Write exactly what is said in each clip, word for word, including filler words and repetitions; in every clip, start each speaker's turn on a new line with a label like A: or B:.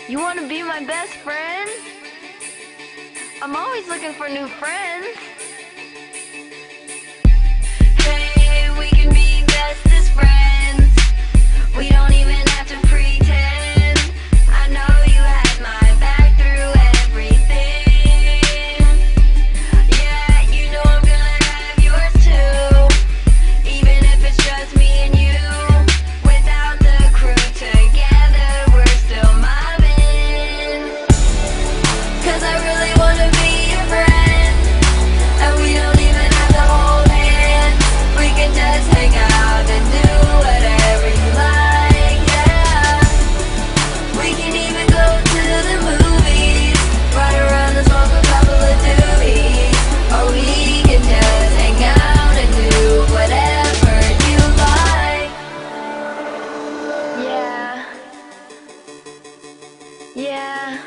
A: You want to be my best friend? I'm always looking for new friends. Hey, we can be bestest friends. We don't even have to pretend. I know you had my back through everything. Yeah, you know I'm gonna have yours too. Even if it's just me and you. Without the crew together, we're still mobbing. Cause I really wanna be your friend. And we don't even have to hold hands. We can just hang out and do whatever you like, yeah. We can even go to the movies, ride around and smoke a couple of doobies. Or we can just hang out and do whatever you like. Yeah. Yeah.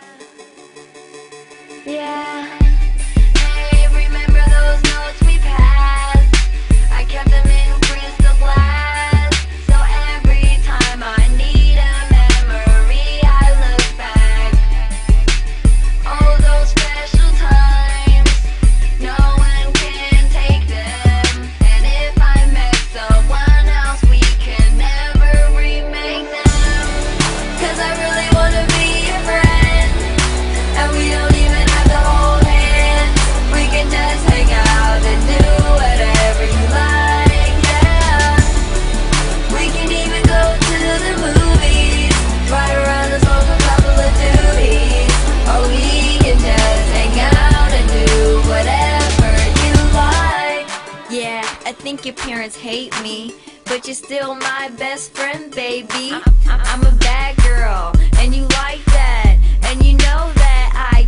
A: Yeah. Hey, remember those notes we passed? I kept them in crystal glass. So every time I need a memory, I look back. Oh, those special times, no one can take them. And if I met someone else, we can never remake them. Cause I really wanna be your friend. And we don't even have to hold hands. We can just hang out and do whatever you like, yeah. We can even go to the movies, ride around and smoke a couple of doobies. Or we can just hang out and do whatever you like. Yeah, I think your parents hate me, but you're still my best friend, baby. I'm a bad girl, and you like that, and you know that I